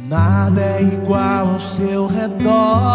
Nada é igual ao seu redor,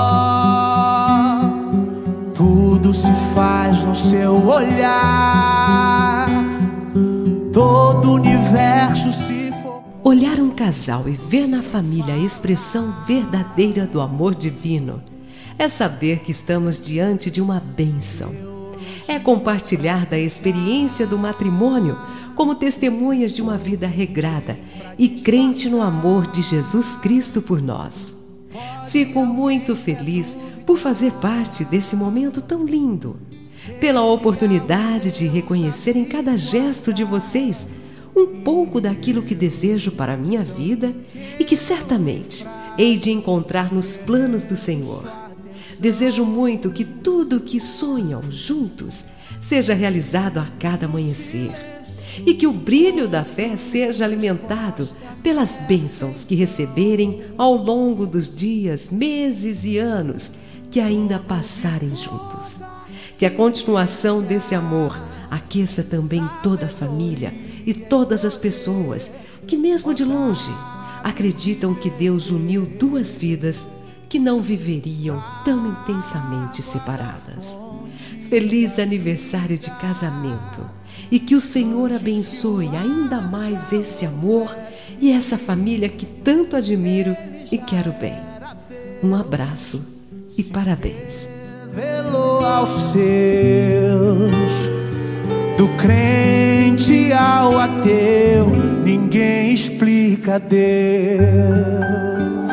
tudo se faz no seu olhar, todo o universo se for. Olhar um casal e ver na família a expressão verdadeira do amor divino é saber que estamos diante de uma bênção. É compartilhar da experiência do matrimônio como testemunhas de uma vida regrada e crente no amor de Jesus Cristo por nós. Fico muito feliz por fazer parte desse momento tão lindo, pela oportunidade de reconhecer em cada gesto de vocês um pouco daquilo que desejo para a minha vida e que certamente hei de encontrar nos planos do Senhor. Desejo muito que tudo o que sonham juntos seja realizado a cada amanhecer e que o brilho da fé seja alimentado pelas bênçãos que receberem ao longo dos dias, meses e anos que ainda passarem juntos. Que a continuação desse amor aqueça também toda a família e todas as pessoas que, mesmo de longe, acreditam que Deus uniu duas vidas que não viveriam tão intensamente separadas. Feliz aniversário de casamento e que o Senhor abençoe ainda mais esse amor e essa família que tanto admiro e quero bem. Um abraço e parabéns. Revelou aos seus, do crente ao ateu, ninguém explica Deus.